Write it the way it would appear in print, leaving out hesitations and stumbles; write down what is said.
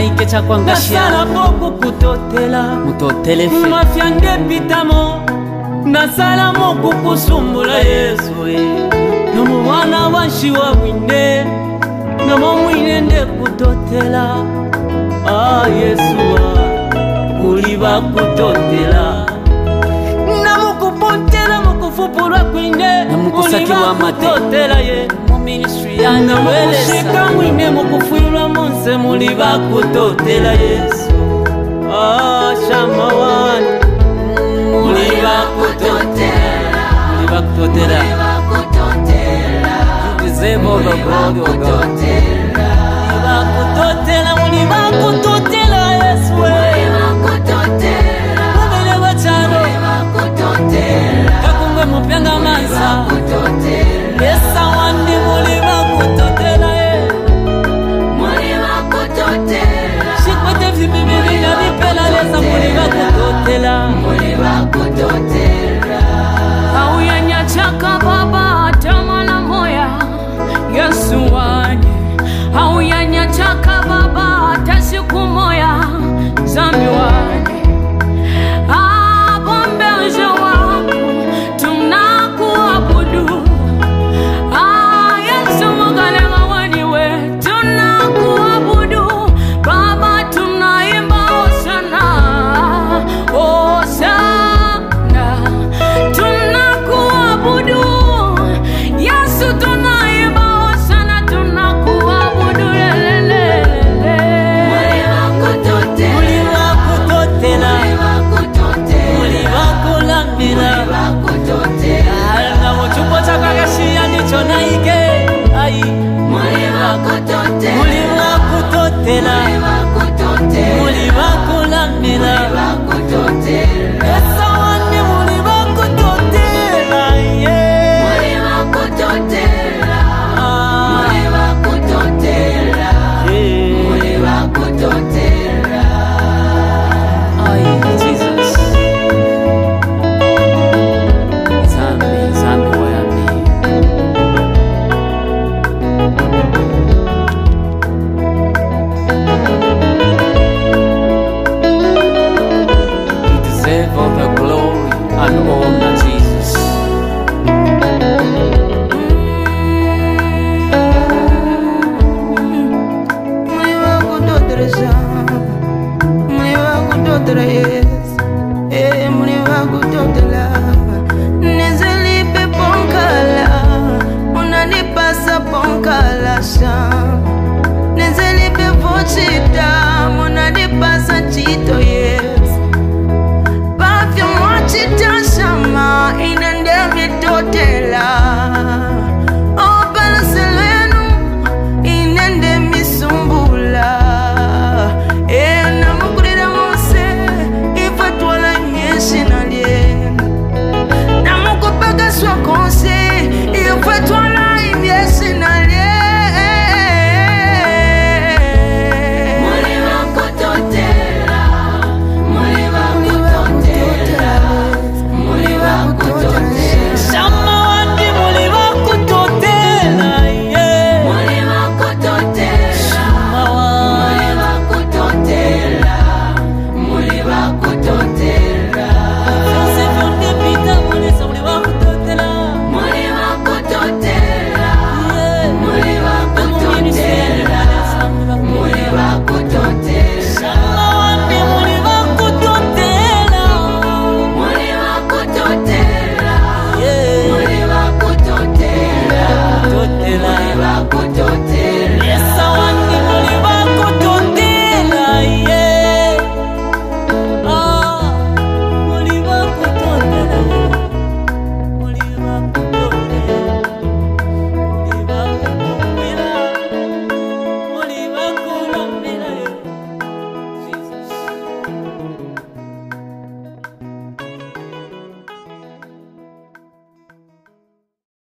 naike chakwangashia nasala boku kutotela mutotele fe mafia ndepitamo nasala moku kusumbula Yesu nomu wana wanshiwa winde nomu mwine nde kutotela Yesu uliba kutotela namukupotela mukufupulwa kwinde namukusaki wa mate kutotela ye mu ministry ya namushika mwine mukufuilwa monse muliba kutotela Yesu shamawani muliba kutotela muliba kutotela you deserve all the glory of God muliba kutotela muliba kutotela Yesu muliba kutotela mubele bachano muliba kutotela kakumbe mupyanga mansa kutotela Yesa wandi muliba kutotela muliba kutotela shikwete vibibili na vipela Yesa muliba kutotela muliba kutotela Auya chaka baba tamana moya Yesu wanye Auya chaka baba tasiku moya Zambi wanye Bombe ujo wako tunakuabudu Yesu mugalema waniwe tunakuabudu Baba tunaimba osana Osana tunakuabudu Yesu tunaimba osana tunakuabudu lelelele muliba kutotela muliba kulambila na muchupo chakagashia nicho naike ai muliba kutotela